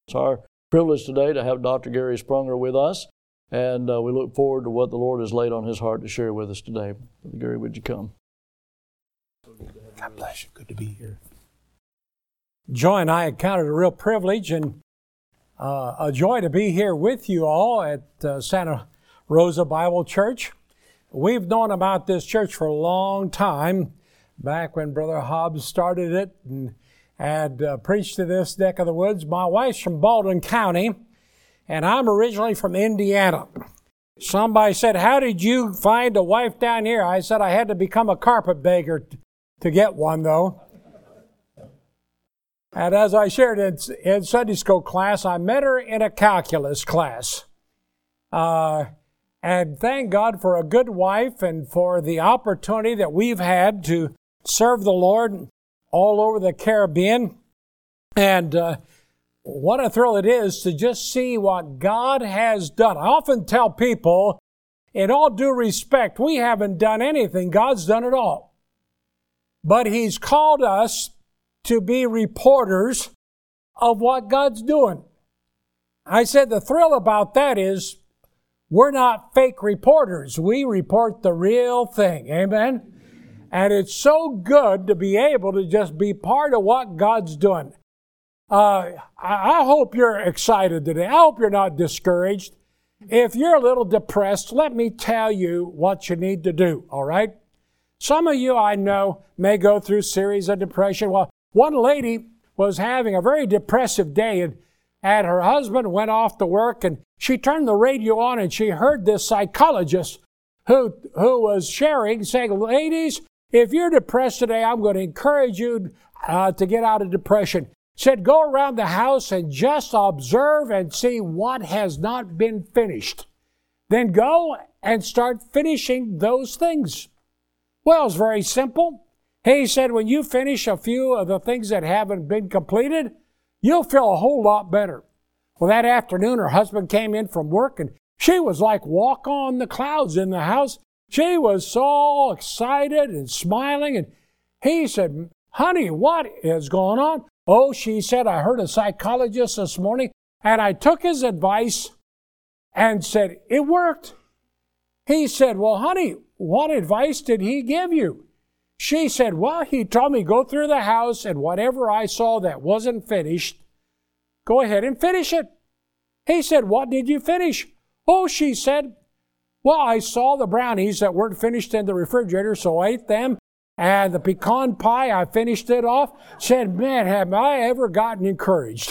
It's our privilege today to have Dr. Gary Sprunger with us, and we look forward to what the Lord has laid on his heart to share with us today. Brother Gary, would you come? God bless you. Good to be here. Joy and I count it a real privilege and a joy to be here with you all at Santa Rosa Bible Church. We've known about this church for a long time, back when Brother Hobbs started it and had preached to this neck of the woods. My wife's from Baldwin County, and I'm originally from Indiana. Somebody said, "How did you find a wife down here?" I said, "I had to become a carpetbagger to get one, though." And as I shared in Sunday school class, I met her in a calculus class. And thank God for a good wife and for the opportunity that we've had to serve the Lord all over the Caribbean. And what a thrill it is to just see what God has done. I often tell people, in all due respect, we haven't done anything. God's done it all. But He's called us to be reporters of what God's doing. I said the thrill about that is we're not fake reporters. We report the real thing. Amen? And it's so good to be able to just be part of what God's doing. I hope you're excited today. I hope you're not discouraged. If you're a little depressed, let me tell you what you need to do, all right? Some of you I know may go through a series of depression. Well, one lady was having a very depressive day, and her husband went off to work, and she turned the radio on, and she heard this psychologist who was sharing, saying, "Ladies, if you're depressed today, I'm going to encourage you to get out of depression." Said, go around the house and just observe and see what has not been finished. Then go and start finishing those things. Well, it's very simple. He said, when you finish a few of the things that haven't been completed, you'll feel a whole lot better. Well, that afternoon, her husband came in from work, and she was like walk on the clouds in the house. She was so excited and smiling, and he said, "Honey, what is going on?" "Oh," she said, "I heard a psychologist this morning, and I took his advice and said, it worked." He said, "Well, honey, what advice did he give you?" She said, "Well, he told me go through the house, and whatever I saw that wasn't finished, go ahead and finish it." He said, "What did you finish?" "Oh," she said, "well, I saw the brownies that weren't finished in the refrigerator, so I ate them. And the pecan pie, I finished it off." Said, "Man, have I ever gotten encouraged."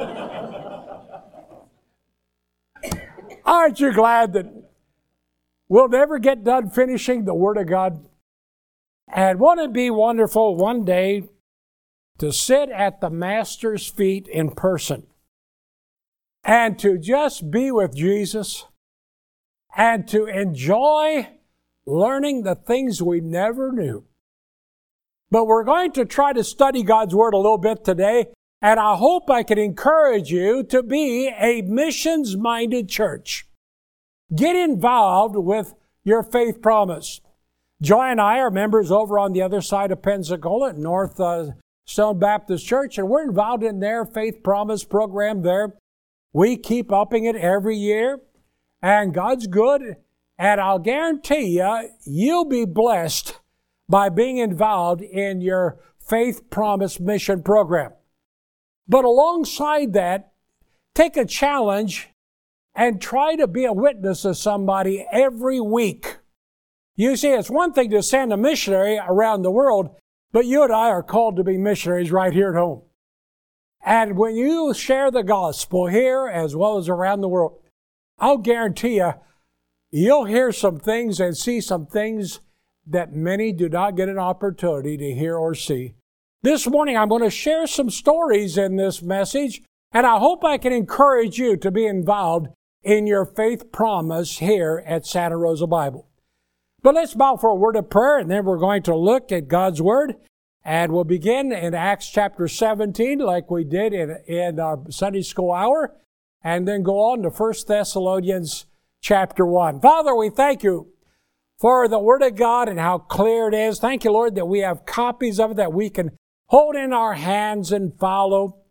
Aren't you glad that we'll never get done finishing the Word of God? And won't it be wonderful one day to sit at the Master's feet in person and to just be with Jesus and to enjoy learning the things we never knew. But we're going to try to study God's Word a little bit today, and I hope I can encourage you to be a missions-minded church. Get involved with your faith promise. Joy and I are members over on the other side of Pensacola at North Stone Baptist Church, and we're involved in their faith promise program there. We keep upping it every year, and God's good, and I'll guarantee you, you'll be blessed by being involved in your faith promise mission program. But alongside that, take a challenge and try to be a witness to somebody every week. You see, it's one thing to send a missionary around the world, but you and I are called to be missionaries right here at home. And when you share the gospel here as well as around the world, I'll guarantee you, you'll hear some things and see some things that many do not get an opportunity to hear or see. This morning, I'm going to share some stories in this message, and I hope I can encourage you to be involved in your faith promise here at Santa Rosa Bible. But let's bow for a word of prayer, and then we're going to look at God's Word. And we'll begin in Acts chapter 17, like we did in our Sunday school hour, and then go on to 1 Thessalonians chapter 1. Father, we thank you for the Word of God and how clear it is. Thank you, Lord, that we have copies of it that we can hold in our hands and follow.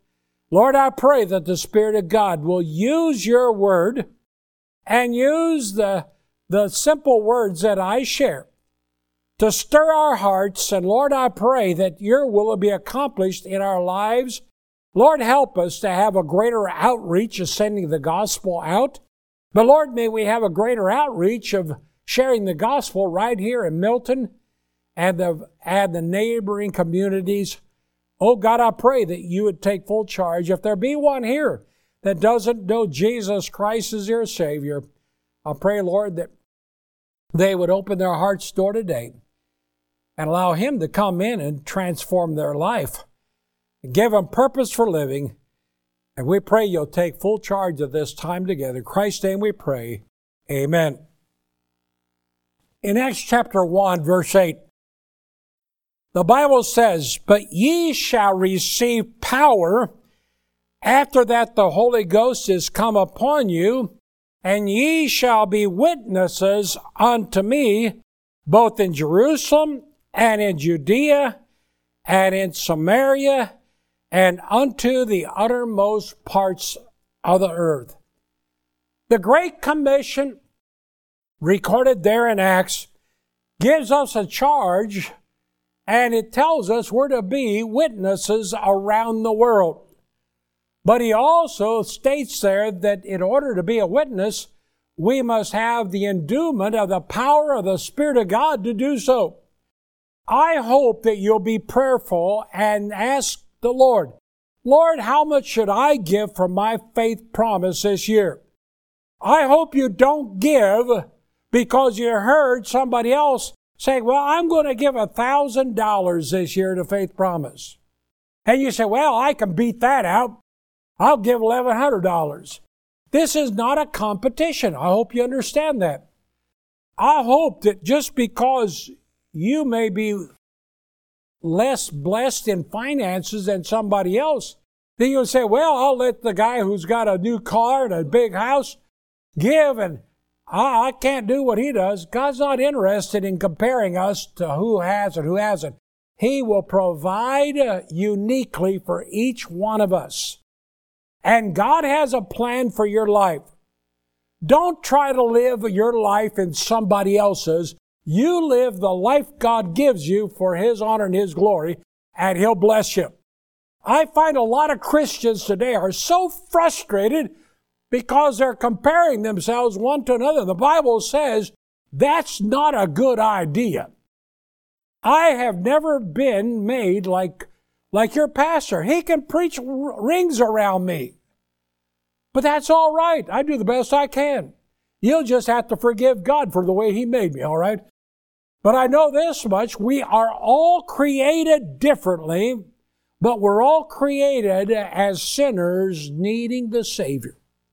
Lord, I pray that the Spirit of God will use your word and use the simple words that I share to stir our hearts. And Lord, I pray that your will be accomplished in our lives. Lord, help us to have a greater outreach of sending the gospel out. But Lord, may we have a greater outreach of sharing the gospel right here in Milton and the neighboring communities. Oh God, I pray that you would take full charge. If there be one here that doesn't know Jesus Christ as their Savior, I pray, Lord, that they would open their heart's door today and allow Him to come in and transform their life and give them purpose for living. And we pray you'll take full charge of this time together. In Christ's name we pray. Amen. In Acts chapter 1, verse 8, the Bible says, "But ye shall receive power after that the Holy Ghost is come upon you, and ye shall be witnesses unto me, both in Jerusalem and in Judea and in Samaria and unto the uttermost parts of the earth." The Great Commission, recorded there in Acts, gives us a charge, and it tells us we're to be witnesses around the world. But he also states there that in order to be a witness, we must have the endowment of the power of the Spirit of God to do so. I hope that you'll be prayerful and ask the Lord, Lord, how much should I give for my faith promise this year? I hope you don't give because you heard somebody else say, well, I'm going to give $1,000 this year to faith promise. And you say, well, I can beat that out. I'll give $1,100. This is not a competition. I hope you understand that. I hope that just because you may be less blessed in finances than somebody else, then you'll say, well, I'll let the guy who's got a new car and a big house give, and I can't do what he does. God's not interested in comparing us to who has and who hasn't. He will provide uniquely for each one of us. And God has a plan for your life. Don't try to live your life in somebody else's. You live the life God gives you for His honor and His glory, and He'll bless you. I find a lot of Christians today are so frustrated because they're comparing themselves one to another. The Bible says that's not a good idea. I have never been made like your pastor. He can preach rings around me. But that's all right. I do the best I can. You'll just have to forgive God for the way He made me, all right? But I know this much. We are all created differently, but we're all created as sinners needing the Savior.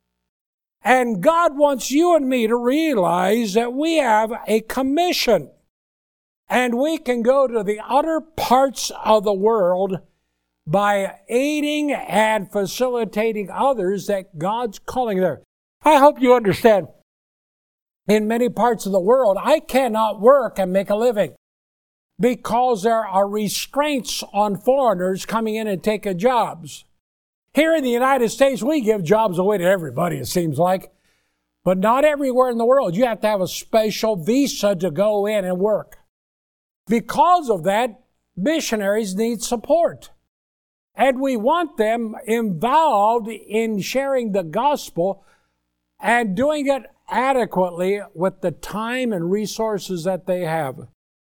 And God wants you and me to realize that we have a commission. And we can go to the utter parts of the world by aiding and facilitating others that God's calling there. I hope you understand. In many parts of the world, I cannot work and make a living because there are restraints on foreigners coming in and taking jobs. Here in the United States, we give jobs away to everybody, it seems like. But not everywhere in the world. You have to have a special visa to go in and work. Because of that, missionaries need support. And we want them involved in sharing the gospel and doing it adequately with the time and resources that they have.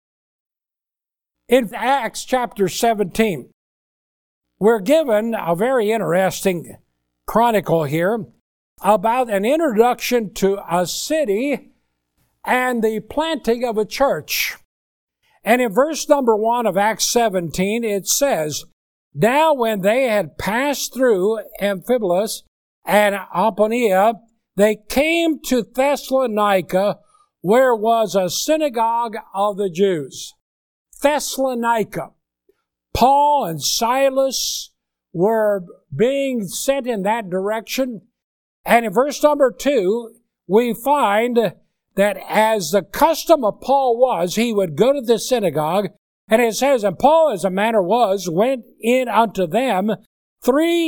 In Acts chapter 17, we're given a very interesting chronicle here about an introduction to a city and the planting of a church. And in verse number 1 of Acts 17, it says, "Now when they had passed through Amphipolis and Apollonia, they came to Thessalonica, where was a synagogue of the Jews." Thessalonica. Paul and Silas were being sent in that direction. And in verse number 2, we find that as the custom of Paul was, he would go to the synagogue. And it says, "And Paul, as a manner was, went in unto them 3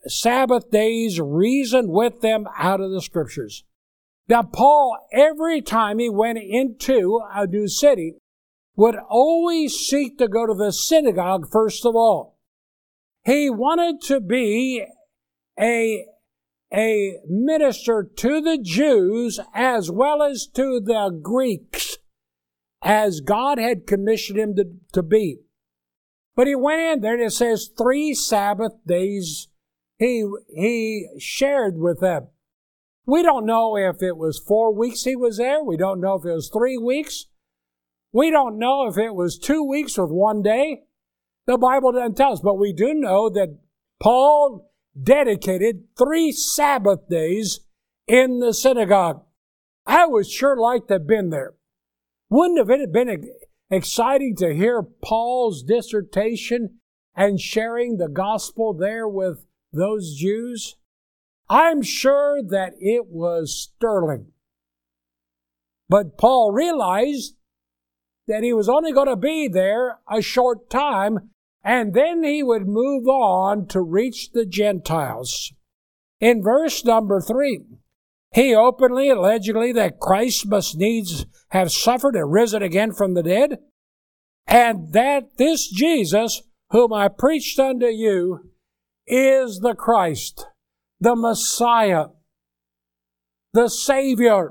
Sabbath days reasoned with them out of the Scriptures. Now, Paul, every time he went into a new city, would always seek to go to the synagogue first of all. He wanted to be a minister to the Jews as well as to the Greeks, as God had commissioned him to be. But he went in there, and it says 3 Sabbath days he shared with them. We don't know if it was 4 weeks he was there. We don't know if it was 3 weeks. We don't know if it was 2 weeks with 1 day. The Bible doesn't tell us, but we do know that Paul dedicated 3 Sabbath days in the synagogue. I would sure like to have been there. Wouldn't have it been exciting to hear Paul's dissertation and sharing the gospel there with those Jews? I'm sure that it was sterling. But Paul realized that he was only going to be there a short time, and then he would move on to reach the Gentiles. In verse number 3, he openly, allegedly, that Christ must needs have suffered and risen again from the dead, and that this Jesus, whom I preached unto you, is the Christ, the Messiah, the Savior.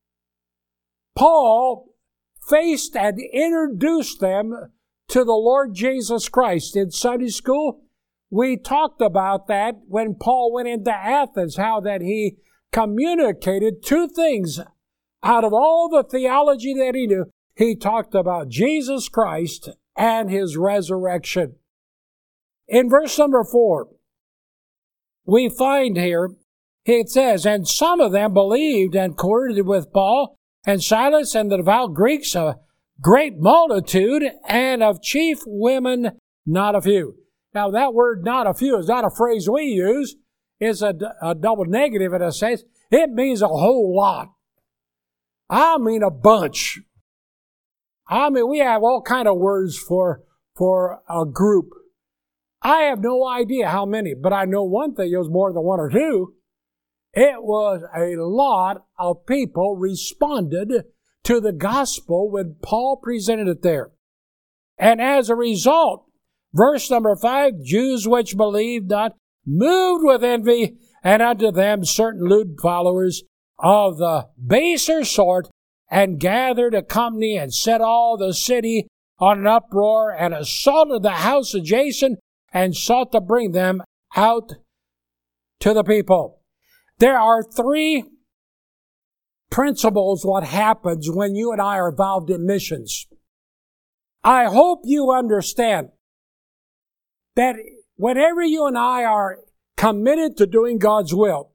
Paul faced and introduced them to the Lord Jesus Christ. In Sunday school, we talked about that when Paul went into Athens, how that he communicated 2 things out of all the theology that he knew. He talked about Jesus Christ and his resurrection. In verse number 4, we find here, it says, and some of them believed and accorded with Paul and Silas and the devout Greeks, a great multitude, and of chief women not a few. Now that word not a few is not a phrase we use. It's a double negative in a sense. It means a whole lot. I mean a bunch. I mean, we have all kind of words for a group. I have no idea how many, but I know one thing, it was more than 1 or 2. It was a lot of people responded to the gospel when Paul presented it there. And as a result, verse number 5, Jews which believed not, moved with envy, and unto them certain lewd followers of the baser sort, and gathered a company and set all the city on an uproar, and assaulted the house adjacent, and sought to bring them out to the people. There are 3 principles what happens when you and I are involved in missions. I hope you understand that whenever you and I are committed to doing God's will,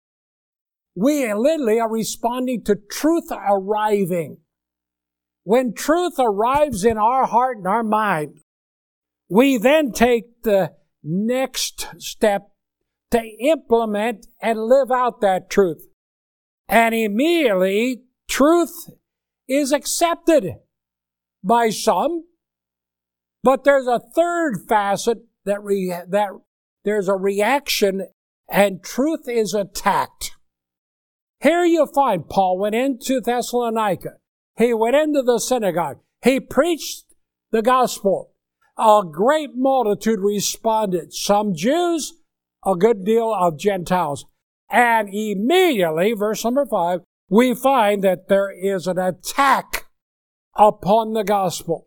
we literally are responding to truth arriving. When truth arrives in our heart and our mind, we then take the next step to implement and live out that truth. And immediately, truth is accepted by some. But there's a third facet that there's a reaction, and truth is attacked. Here you find Paul went into Thessalonica. He went into the synagogue. He preached the gospel. A great multitude responded. Some Jews, a good deal of Gentiles. And immediately, verse number 5, we find that there is an attack upon the gospel.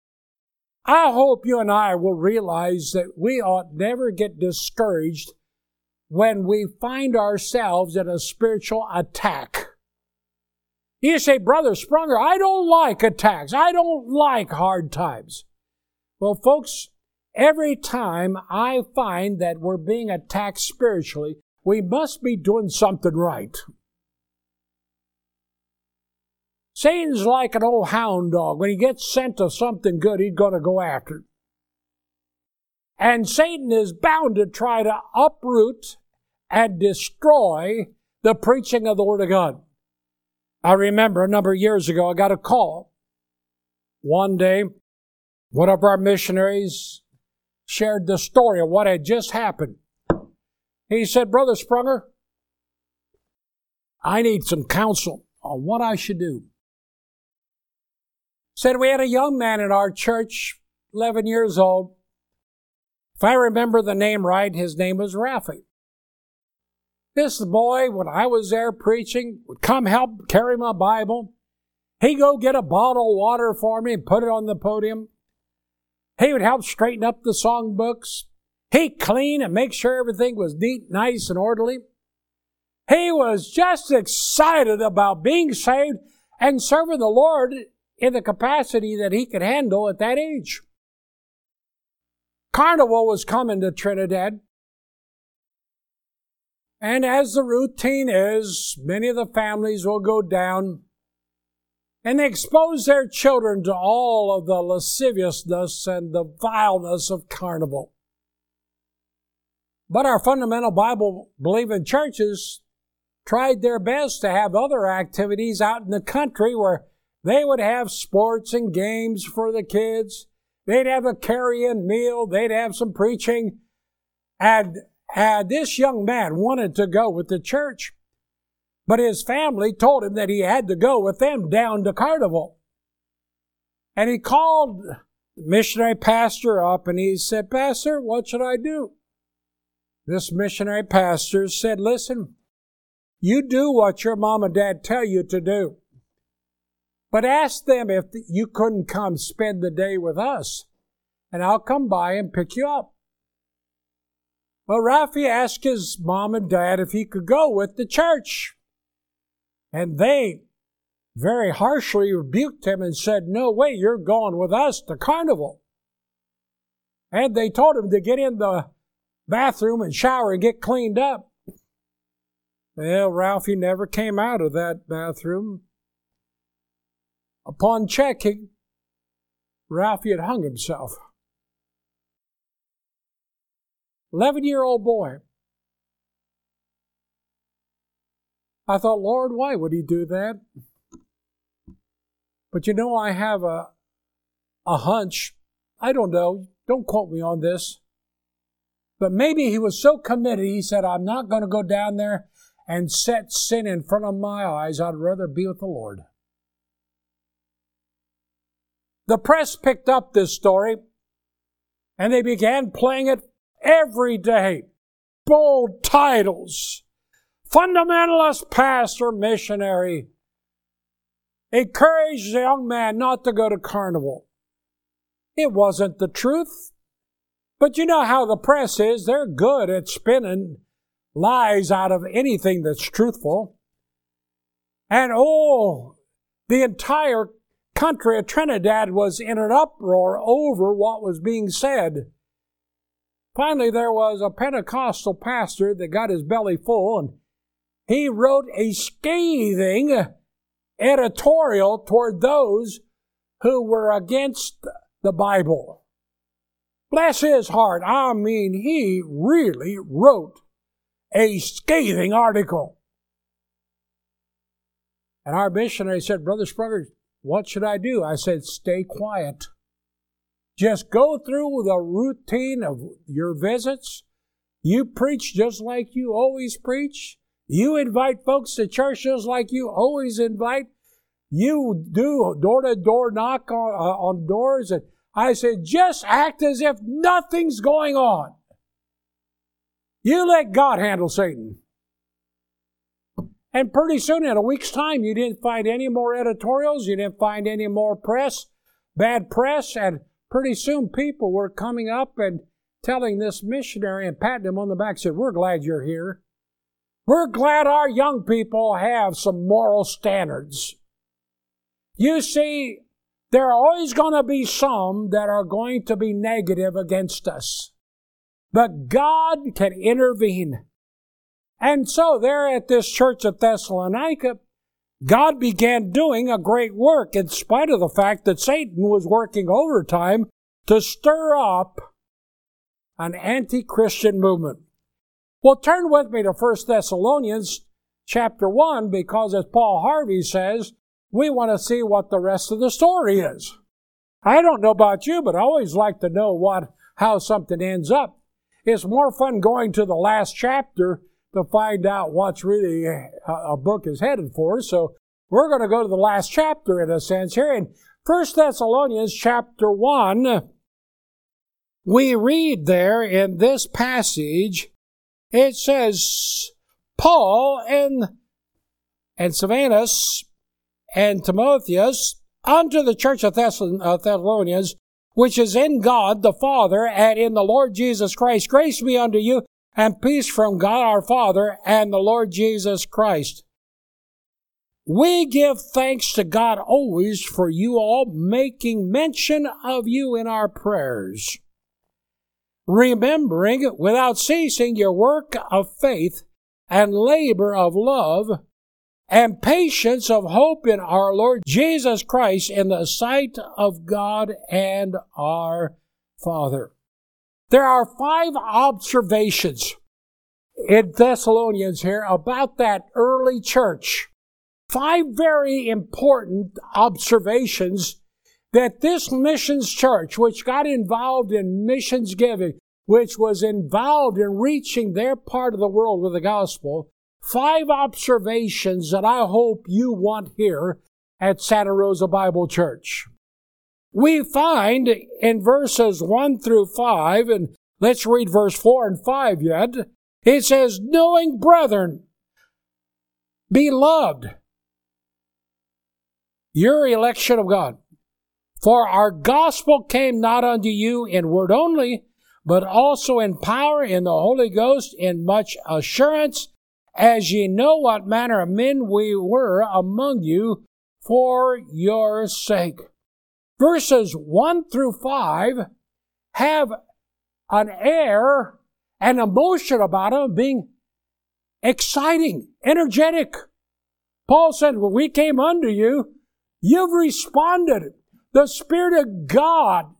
I hope you and I will realize that we ought never get discouraged when we find ourselves in a spiritual attack. You say, Brother Sprunger, I don't like attacks. I don't like hard times. Well, folks, every time I find that we're being attacked spiritually, we must be doing something right. Satan's like an old hound dog. When he gets scent of something good, he's going to go after it. And Satan is bound to try to uproot and destroy the preaching of the Word of God. I remember a number of years ago, I got a call. One day, one of our missionaries shared the story of what had just happened. He said, Brother Sprunger, I need some counsel on what I should do. Said we had a young man in our church, 11 years old. If I remember the name right, his name was Rafi. This boy, when I was there preaching, would come help carry my Bible. He'd go get a bottle of water for me and put it on the podium. He would help straighten up the songbooks. He'd clean and make sure everything was neat, nice, and orderly. He was just excited about being saved and serving the Lord in the capacity that he could handle at that age. Carnival was coming to Trinidad. And as the routine is, many of the families will go down and they expose their children to all of the lasciviousness and the vileness of carnival. But our fundamental Bible-believing churches tried their best to have other activities out in the country where they would have sports and games for the kids. They'd have a carry-in meal. They'd have some preaching. And this young man wanted to go with the church, but his family told him that he had to go with them down to Carnival. And he called the missionary pastor up and he said, Pastor, what should I do? This missionary pastor said, listen, you do what your mom and dad tell you to do. But ask them if you couldn't come spend the day with us, and I'll come by and pick you up. Well, Rafi asked his mom and dad if he could go with the church. And they very harshly rebuked him and said, no way, you're going with us to Carnival. And they told him to get in the bathroom and shower and get cleaned up. Well, Ralphie never came out of that bathroom. Upon checking, Ralphie had hung himself. 11-year-old boy. I thought, Lord, why would he do that? But you know, I have a hunch. I don't know. Don't quote me on this. But maybe he was so committed, he said, I'm not going to go down there and set sin in front of my eyes. I'd rather be with the Lord. The press picked up this story, and they began playing it every day. Bold titles. Fundamentalist pastor missionary encouraged the young man not to go to Carnival. It wasn't the truth. But you know how the press is. They're good at spinning lies out of anything that's truthful. And the entire country of Trinidad was in an uproar over what was being said. Finally, there was a Pentecostal pastor that got his belly full, and he wrote a scathing editorial toward those who were against the Bible. Bless his heart. I mean, he really wrote a scathing article. And our missionary said, Brother Sprunger, what should I do? I said, stay quiet. Just go through the routine of your visits. You preach just like you always preach. You invite folks to church just like you always invite. You do door-to-door knock on doors. And I said, just act as if nothing's going on. You let God handle Satan. And pretty soon, in a week's time, you didn't find any more editorials. You didn't find any more press, bad press. And pretty soon, people were coming up and telling this missionary and patting him on the back, said, we're glad you're here. We're glad our young people have some moral standards. You see, there are always going to be some that are going to be negative against us. But God can intervene. And so there at this church at Thessalonica, God began doing a great work in spite of the fact that Satan was working overtime to stir up an anti-Christian movement. Well, turn with me to 1 Thessalonians chapter 1, because as Paul Harvey says, we want to see what the rest of the story is. I don't know about you, but I always like to know how something ends up. it's more fun going to the last chapter to find out what's really a book is headed for. So we're going to go to the last chapter in a sense here. In 1 Thessalonians chapter 1, we read there in this passage, it says, Paul and Silvanus and Timotheus unto the church of Thessalonians, which is in God the Father and in the Lord Jesus Christ. Grace be unto you and peace from God our Father and the Lord Jesus Christ. We give thanks to God always for you all, making mention of you in our prayers, remembering without ceasing your work of faith and labor of love and patience of hope in our Lord Jesus Christ in the sight of God and our Father. There are 5 observations in Thessalonians here about that early church. 5 very important observations that this missions church, which got involved in missions giving, which was involved in reaching their part of the world with the gospel, 5 observations that I hope you want here at Santa Rosa Bible Church. We find in verses 1 through 5, and let's read verse 4 and 5 yet, it says, knowing brethren, beloved, your election of God, for our gospel came not unto you in word only, but also in power, in the Holy Ghost, in much assurance, as ye know what manner of men we were among you for your sake. Verses 1 through 5 have an air, an emotion about them being exciting, energetic. Paul said, when we came unto you, you've responded. The Spirit of God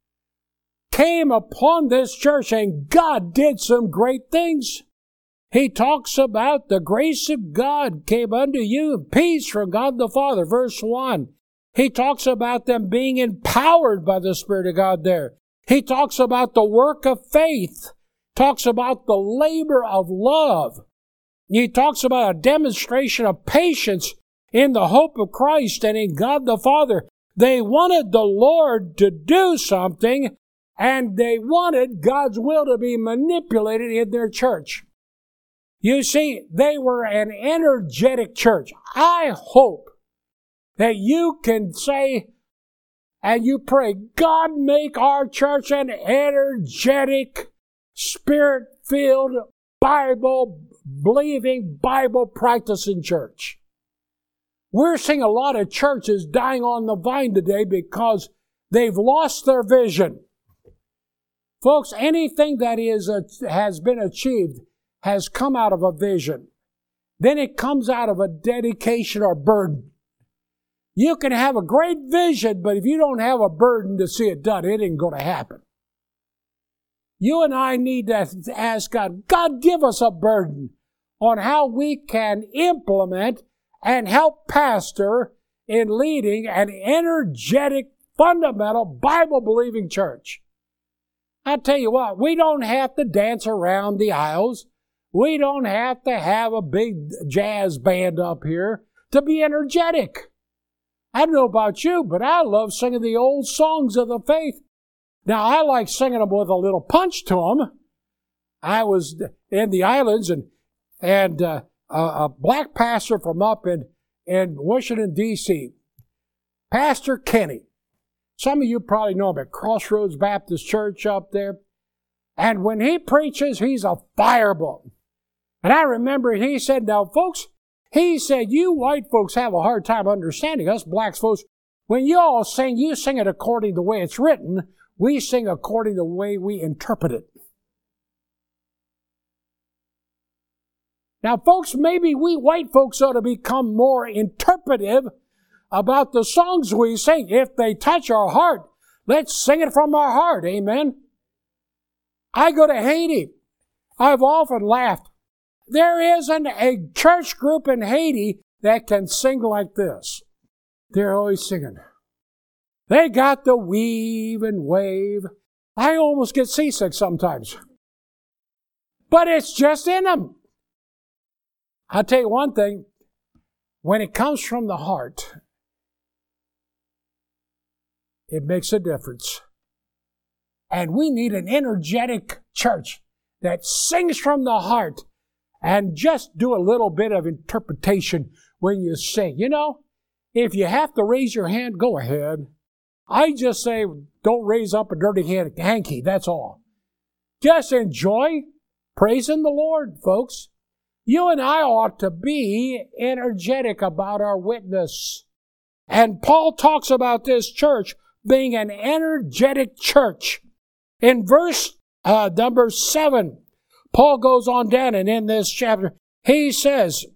came upon this church and God did some great things. He talks about the grace of God came unto you and peace from God the Father, verse 1. He talks about them being empowered by the Spirit of God there. He talks about the work of faith, talks about the labor of love. He talks about a demonstration of patience in the hope of Christ and in God the Father. They wanted the Lord to do something, and they wanted God's will to be manipulated in their church. You see, they were an energetic church. I hope that you can say and you pray, God, make our church an energetic, Spirit-filled, Bible-believing, Bible-practicing church. We're seeing a lot of churches dying on the vine today because they've lost their vision. Folks, anything that has been achieved has come out of a vision. Then it comes out of a dedication or burden. You can have a great vision, but if you don't have a burden to see it done, it ain't going to happen. You and I need to ask God, God, give us a burden on how we can implement and help pastor in leading an energetic, fundamental, Bible-believing church. I tell you what, we don't have to dance around the aisles. We don't have to have a big jazz band up here to be energetic. I don't know about you, but I love singing the old songs of the faith. Now, I like singing them with a little punch to them. I was in the islands, and a black pastor from up in Washington, D.C., Pastor Kenny. Some of you probably know him at Crossroads Baptist Church up there. And when he preaches, he's a fireball. And I remember he said, now, folks, he said, you white folks have a hard time understanding us black folks. When you all sing, you sing it according to the way it's written. We sing according to the way we interpret it. Now, folks, maybe we white folks ought to become more interpretive about the songs we sing. If they touch our heart, let's sing it from our heart. Amen. I go to Haiti. I've often laughed. There isn't a church group in Haiti that can sing like this. They're always singing. They got the weave and wave. I almost get seasick sometimes. But it's just in them. I'll tell you one thing. When it comes from the heart, it makes a difference. And we need an energetic church that sings from the heart and just do a little bit of interpretation when you sing. You know, if you have to raise your hand, go ahead. I just say, don't raise up a dirty hanky, that's all. Just enjoy praising the Lord, folks. You and I ought to be energetic about our witness. And Paul talks about this church being an energetic church. In verse number 7, Paul goes on down, and in this chapter, he says,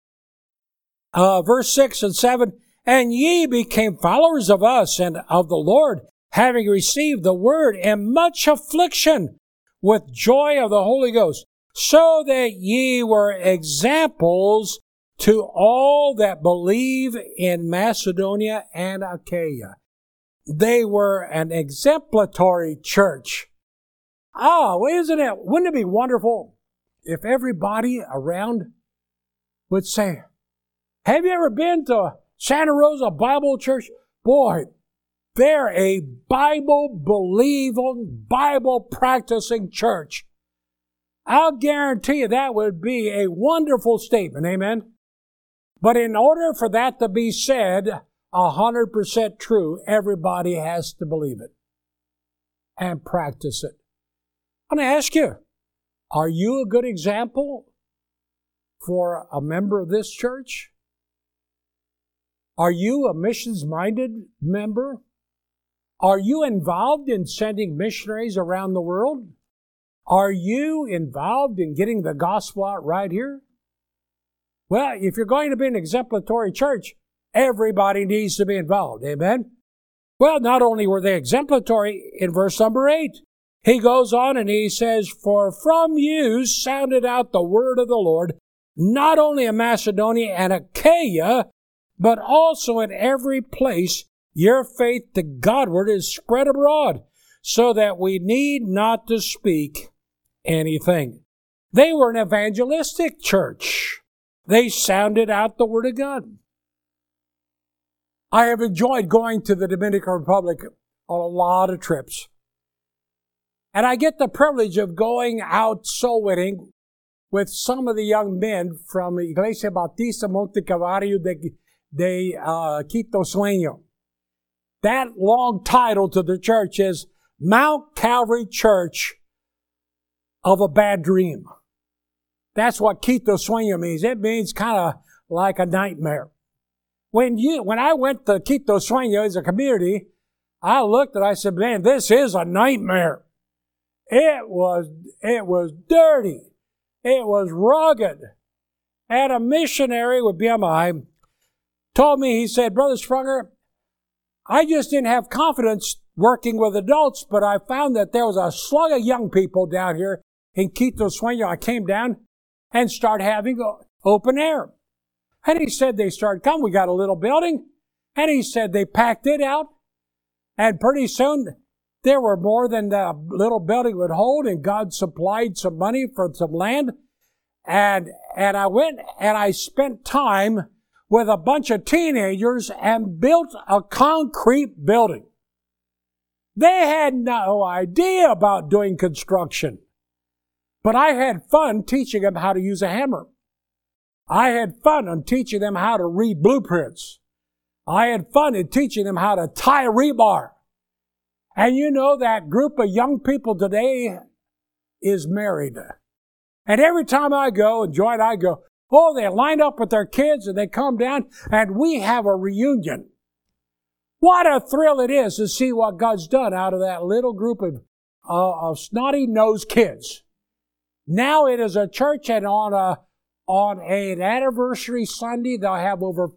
verse 6 and 7, and ye became followers of us and of the Lord, having received the word in much affliction with joy of the Holy Ghost, so that ye were examples to all that believe in Macedonia and Achaia. They were an exemplary church. Wouldn't it be wonderful if everybody around would say, have you ever been to Santa Rosa Bible Church? Boy, they're a Bible-believing, Bible-practicing church. I'll guarantee you that would be a wonderful statement, amen? But in order for that to be said 100% true, everybody has to believe it and practice it. I want to ask you, are you a good example for a member of this church? Are you a missions-minded member? Are you involved in sending missionaries around the world? Are you involved in getting the gospel out right here? Well, if you're going to be an exemplary church, everybody needs to be involved. Amen? Well, not only were they exemplary, in verse number 8, he goes on and he says, for from you sounded out the word of the Lord, not only in Macedonia and Achaia, but also in every place your faith to Godward is spread abroad, so that we need not to speak anything. They were an evangelistic church. They sounded out the Word of God. I have enjoyed going to the Dominican Republic on a lot of trips. And I get the privilege of going out soul winning with some of the young men from Iglesia Bautista Monte Calvario de Quito Sueño. That long title to the church is Mount Calvary Church of a Bad Dream. That's what Quito Sueño means. It means kind of like a nightmare. When I went to Quito Sueño as a community, I looked and I said, man, this is a nightmare. It was dirty. It was rugged. And a missionary with BMI told me, he said, Brother Sprunger, I just didn't have confidence working with adults, but I found that there was a slug of young people down here in Quito Sueño. I came down and started having open air. And he said they started coming. We got a little building. And he said they packed it out. And pretty soon there were more than the little building would hold. And God supplied some money for some land. And I went and I spent time with a bunch of teenagers and built a concrete building. They had no idea about doing construction. But I had fun teaching them how to use a hammer. I had fun on teaching them how to read blueprints. I had fun in teaching them how to tie a rebar. And you know, that group of young people today is married. And every time I go, and Joy and I go, they line up with their kids and they come down and we have a reunion. What a thrill it is to see what God's done out of that little group of snotty-nosed kids. Now it is a church, and on an anniversary Sunday, they'll have over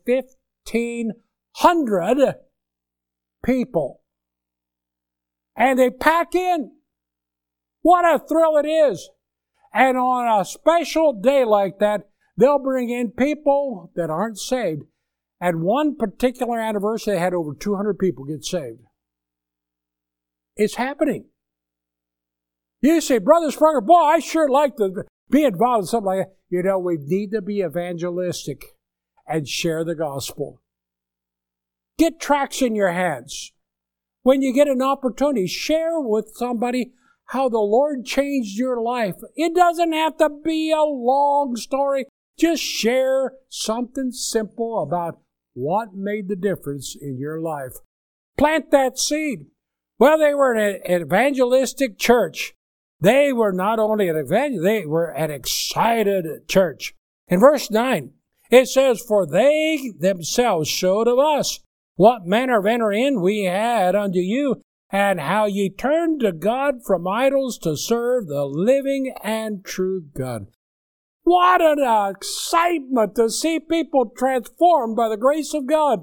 1,500 people. And they pack in. What a thrill it is. And on a special day like that, they'll bring in people that aren't saved. At one particular anniversary, they had over 200 people get saved. It's happening. You say, Brother Sprunger, boy, I sure like to be involved in something like that. You know, we need to be evangelistic and share the gospel. Get tracts in your hands. When you get an opportunity, share with somebody how the Lord changed your life. It doesn't have to be a long story. Just share something simple about what made the difference in your life. Plant that seed. Well, they were an evangelistic church. They were not only an evangelist, they were an excited church. In verse 9, it says, For they themselves showed of us what manner of entering we had unto you, and how ye turned to God from idols to serve the living and true God. What an excitement to see people transformed by the grace of God.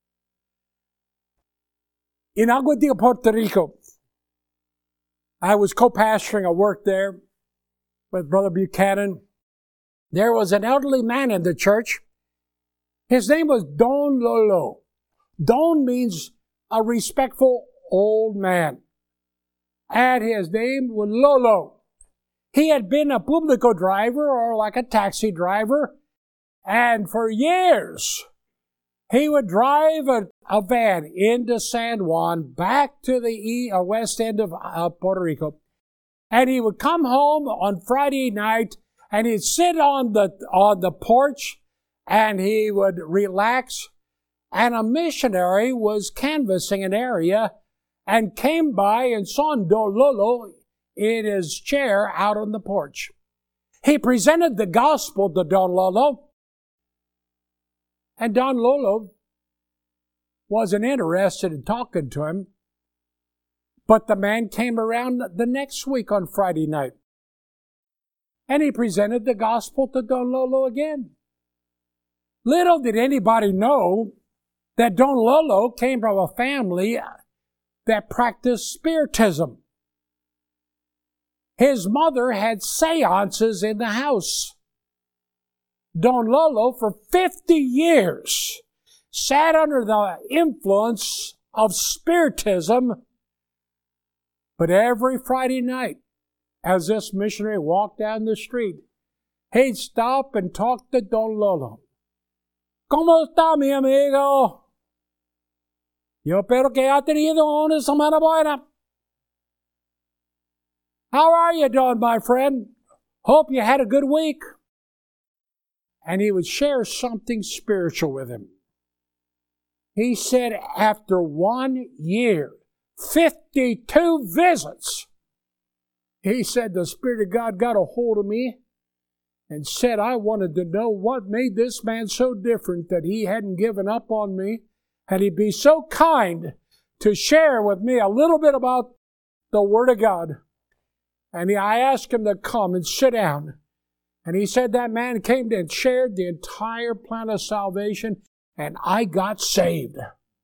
In Aguadilla, Puerto Rico, I was co-pastoring a work there with Brother Buchanan. There was an elderly man in the church. His name was Don Lolo. Don means a respectful old man. And his name was Lolo. He had been a Publico driver, or like a taxi driver, and for years he would drive a van into San Juan back to the west end of Puerto Rico. And he would come home on Friday night and he'd sit on the porch and he would relax. And a missionary was canvassing an area and came by and saw Don Lolo in his chair out on the porch. He presented the gospel to Don Lolo. And Don Lolo wasn't interested in talking to him. But the man came around the next week on Friday night. And he presented the gospel to Don Lolo again. Little did anybody know that Don Lolo came from a family that practiced spiritism. His mother had seances in the house. Don Lolo, for 50 years, sat under the influence of spiritism. But every Friday night, as this missionary walked down the street, he'd stop and talk to Don Lolo. ¿Cómo está, mi amigo? Yo espero que ha tenido una semana buena. How are you doing, my friend? Hope you had a good week. And he would share something spiritual with him. He said after 1 year, 52 visits, he said the Spirit of God got a hold of me and said I wanted to know what made this man so different, that he hadn't given up on me, and he'd be so kind to share with me a little bit about the Word of God. And I asked him to come and sit down. And he said that man came and shared the entire plan of salvation, and I got saved.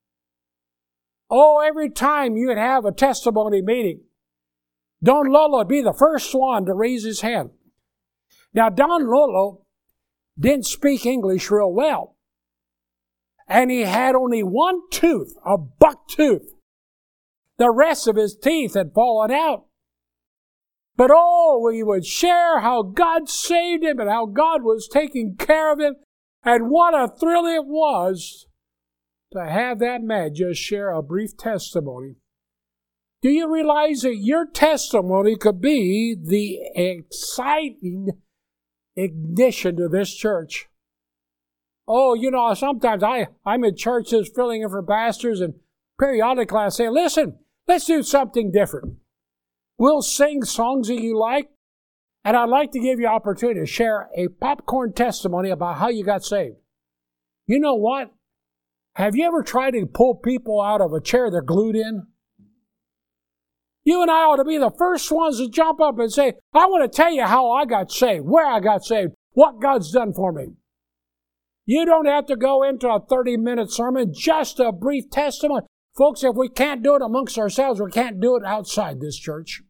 Oh, every time you'd have a testimony meeting, Don Lolo would be the first one to raise his hand. Now, Don Lolo didn't speak English real well. And he had only one tooth, a buck tooth. The rest of his teeth had fallen out. But oh, he would share how God saved him and how God was taking care of him. And what a thrill it was to have that man just share a brief testimony. Do you realize that your testimony could be the exciting ignition to this church? Oh, you know, sometimes I'm in churches filling in for pastors, and periodically I say, listen, let's do something different. We'll sing songs that you like, and I'd like to give you an opportunity to share a popcorn testimony about how you got saved. You know what? Have you ever tried to pull people out of a chair they're glued in? You and I ought to be the first ones to jump up and say, I want to tell you how I got saved, where I got saved, what God's done for me. You don't have to go into a 30-minute sermon, just a brief testimony. Folks, if we can't do it amongst ourselves, we can't do it outside this church.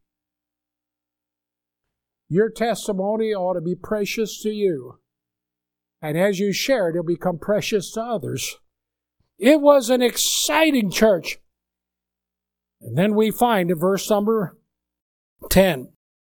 Your testimony ought to be precious to you. And as you share it, it'll become precious to others. It was an exciting church. And then we find in verse number 10,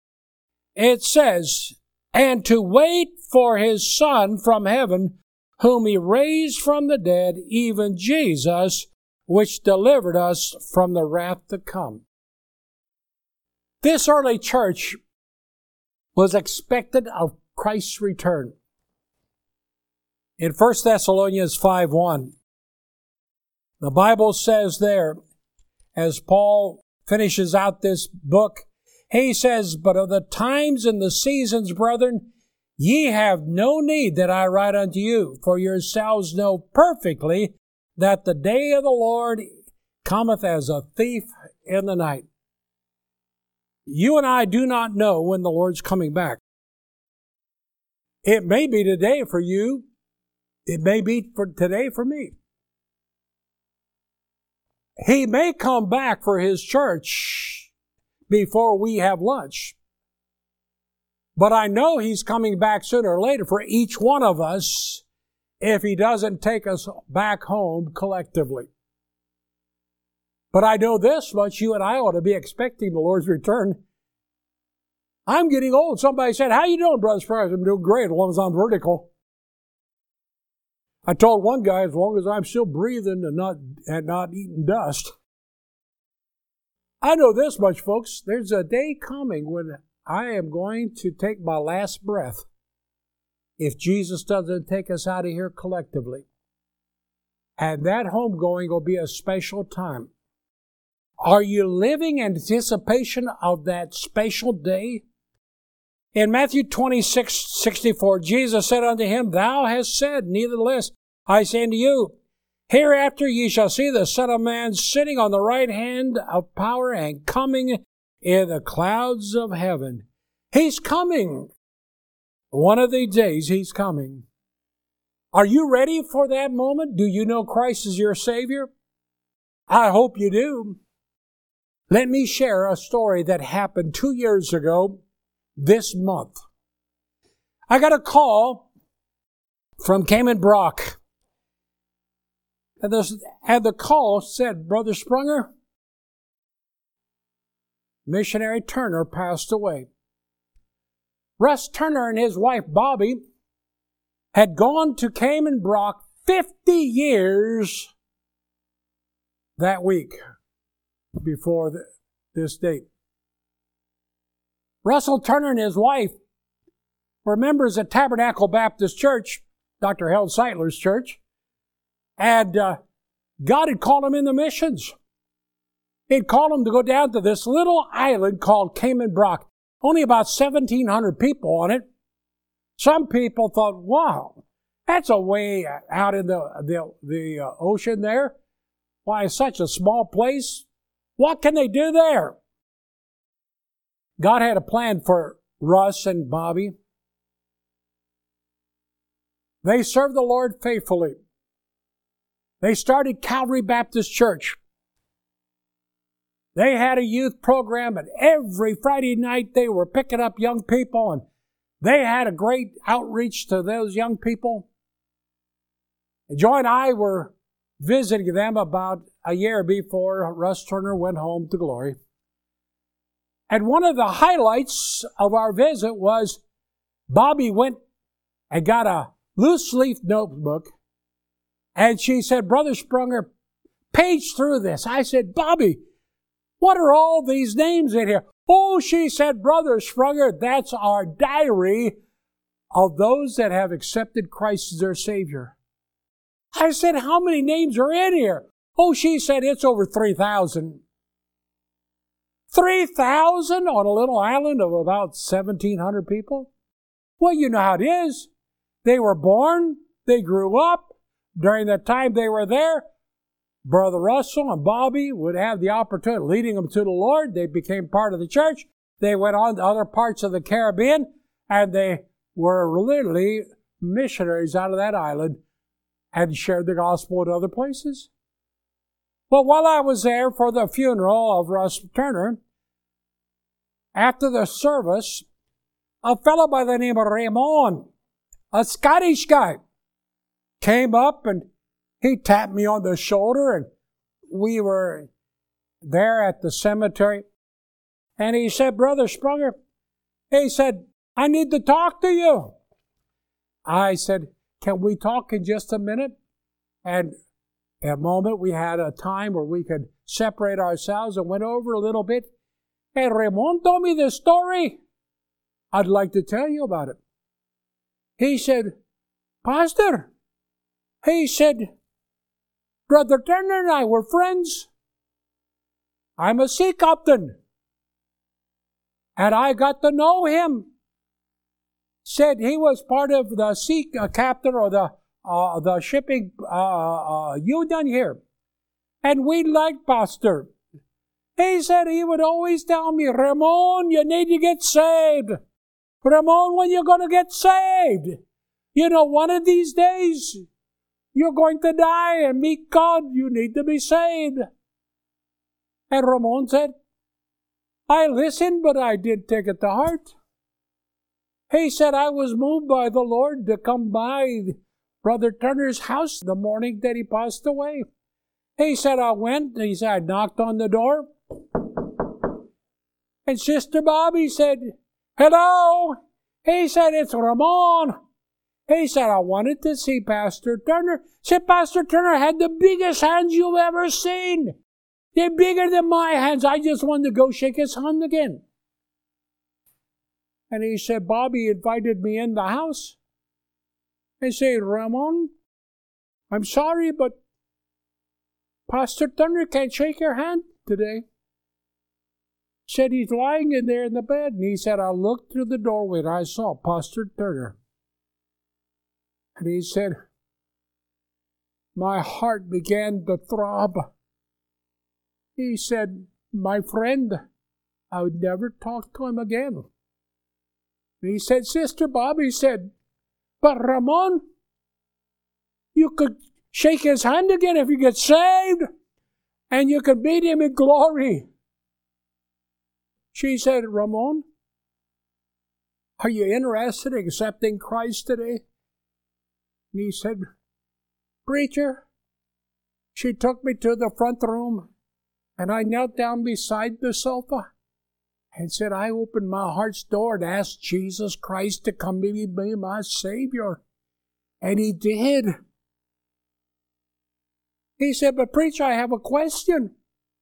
it says, and to wait for his Son from heaven, whom he raised from the dead, even Jesus, which delivered us from the wrath to come. This early church was expectant of Christ's return. In 1 Thessalonians 5:1, the Bible says there, as Paul finishes out this book, he says, but of the times and the seasons, brethren, ye have no need that I write unto you, for yourselves know perfectly that the day of the Lord cometh as a thief in the night. You and I do not know when the Lord's coming back. It may be today for you. It may be for today for me. He may come back for his church before we have lunch. But I know he's coming back sooner or later for each one of us if he doesn't take us back home collectively. But I know this much, you and I ought to be expecting the Lord's return. I'm getting old. Somebody said, how you doing, Brother Springs? I'm doing great as long as I'm vertical. I told one guy, as long as I'm still breathing and not eating dust. I know this much, folks. There's a day coming when I am going to take my last breath if Jesus doesn't take us out of here collectively. And that homegoing will be a special time. Are you living in anticipation of that special day? In Matthew 26:64, Jesus said unto him, Thou hast said, nevertheless, I say unto you, hereafter ye shall see the Son of Man sitting on the right hand of power and coming in the clouds of heaven. He's coming. One of these days, He's coming. Are you ready for that moment? Do you know Christ is your Savior? I hope you do. Let me share a story that happened 2 years ago this month. I got a call from Cayman Brock. And the call said, Brother Sprunger, Missionary Turner passed away. Russ Turner and his wife Bobby had gone to Cayman Brock 50 years that week before this date. Russell Turner and his wife were members of Tabernacle Baptist Church, Dr. Held Seitler's church, and God had called them in the missions. He'd called them to go down to this little island called Cayman Brock. Only about 1,700 people on it. Some people thought, wow, that's a way out in the ocean there. Why, such a small place? What can they do there? God had a plan for Russ and Bobby. They served the Lord faithfully. They started Calvary Baptist Church. They had a youth program, and every Friday night they were picking up young people, and they had a great outreach to those young people. And Joy and I were visiting them about a year before Russ Turner went home to glory. And one of the highlights of our visit was Bobby went and got a loose leaf notebook, and she said, Brother Sprunger, page through this. I said, Bobby, what are all these names in here? Oh, she said, Brother Sprunger, that's our diary of those that have accepted Christ as their Savior. I said, how many names are in here? Oh, she said, it's over 3,000. 3,000 on a little island of about 1,700 people? Well, you know how it is. They were born, they grew up. During the time they were there, Brother Russell and Bobby would have the opportunity, leading them to the Lord. They became part of the church. They went on to other parts of the Caribbean, and they were literally missionaries out of that island and shared the gospel in other places. Well, while I was there for the funeral of Russ Turner, after the service, a fellow by the name of Raymond, a Scottish guy, came up and he tapped me on the shoulder, and we were there at the cemetery. And he said, Brother Sprunger, He said, I need to talk to you. I said, can we talk in just a minute? And in a moment, we had a time where we could separate ourselves and went over a little bit. And Ramon told me the story. I'd like to tell you about it. He said, Pastor, he said, Brother Turner and I were friends. I'm a sea captain. And I got to know him. Said he was part of the sea captain or the shipping union here. And we liked Pastor. He said he would always tell me, Ramon, you need to get saved. Ramon, when you're going to get saved? You know, one of these days, you're going to die and meet God. You need to be saved. And Ramon said, I listened, but I didn't take it to heart. He said, I was moved by the Lord to come by Brother Turner's house the morning that he passed away. He said, I went. He said, I knocked on the door. And Sister Bobby said, hello. He said, it's Ramon. He said, I wanted to see Pastor Turner. Said, Pastor Turner had the biggest hands you've ever seen. They're bigger than my hands. I just wanted to go shake his hand again. And he said, Bobby invited me in the house. I said, Ramon, I'm sorry, but Pastor Turner can't shake your hand today. Said he's lying in there in the bed. And he said, I looked through the doorway and I saw Pastor Turner. And he said, my heart began to throb. He said, my friend, I would never talk to him again. And he said, Sister Bobby said, but Ramon, you could shake his hand again if you get saved, and you could meet him in glory. She said, Ramon, are you interested in accepting Christ today? And he said, Preacher, she took me to the front room, and I knelt down beside the sofa and said, I opened my heart's door and asked Jesus Christ to come be my Savior. And he did. He said, but preacher, I have a question.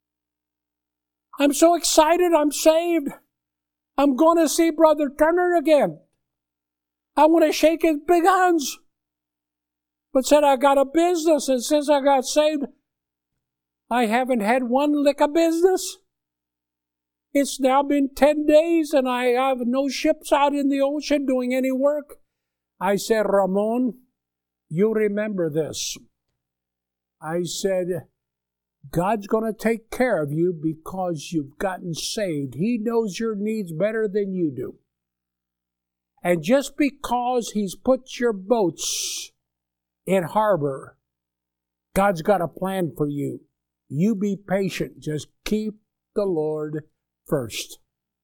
I'm so excited I'm saved. I'm going to see Brother Turner again. I want to shake his big hands. But said, I got a business, and since I got saved, I haven't had one lick of business. It's now been 10 days, and I have no ships out in the ocean doing any work. I said, Ramon, you remember this. I said, God's going to take care of you because you've gotten saved. He knows your needs better than you do. And just because He's put your boats in harbor, God's got a plan for you. You be patient. Just keep the Lord first.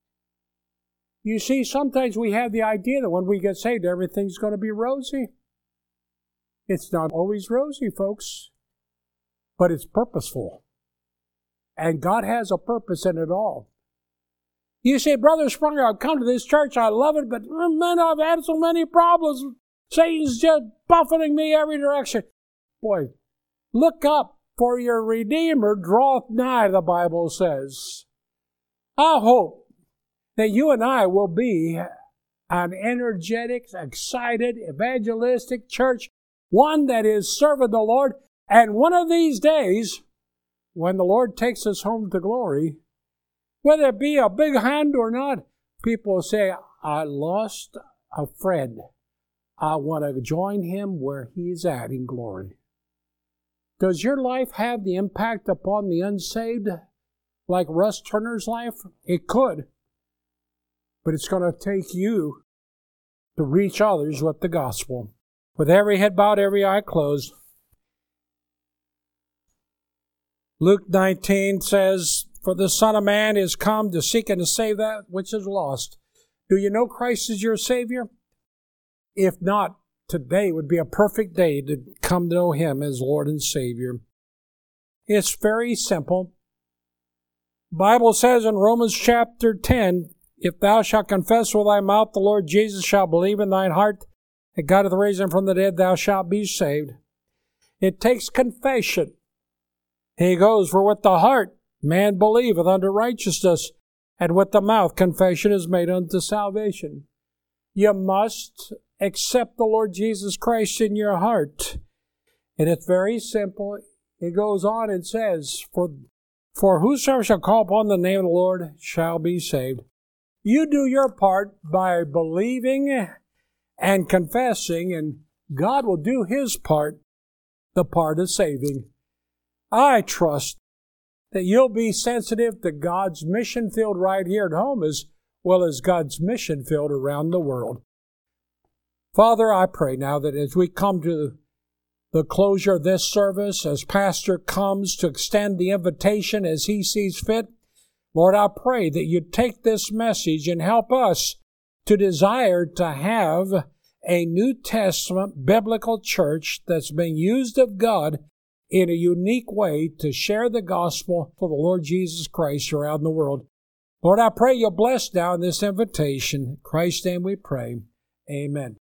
You see, sometimes we have the idea that when we get saved, everything's going to be rosy. It's not always rosy, folks, but it's purposeful. And God has a purpose in it all. You say, Brother Sprunger, I've come to this church, I love it, but man, I've had so many problems. Satan's just buffeting me every direction. Boy, look up, for your Redeemer draweth nigh, the Bible says. I hope that you and I will be an energetic, excited, evangelistic church, one that is serving the Lord. And one of these days, when the Lord takes us home to glory, whether it be a big hand or not, people will say, I lost a friend. I want to join him where he's at in glory. Does your life have the impact upon the unsaved like Russ Turner's life? It could. But it's going to take you to reach others with the gospel. With every head bowed, every eye closed. Luke 19 says, For the Son of Man is come to seek and to save that which is lost. Do you know Christ is your Savior? If not, today would be a perfect day to come to know Him as Lord and Savior. It's very simple. The Bible says in Romans chapter 10, If thou shalt confess with thy mouth the Lord Jesus, shalt believe in thine heart that God hath raised him from the dead, thou shalt be saved. It takes confession. He goes, for with the heart man believeth unto righteousness, and with the mouth confession is made unto salvation. You must accept the Lord Jesus Christ in your heart. And it's very simple. It goes on and says, For whosoever shall call upon the name of the Lord shall be saved. You do your part by believing and confessing, and God will do His part, the part of saving. I trust that you'll be sensitive to God's mission field right here at home as well as God's mission field around the world. Father, I pray now that as we come to the closure of this service, as Pastor comes to extend the invitation as he sees fit, Lord, I pray that you take this message and help us to desire to have a New Testament biblical church that's being used of God in a unique way to share the gospel for the Lord Jesus Christ around the world. Lord, I pray you'll bless now in this invitation. In Christ's name we pray. Amen.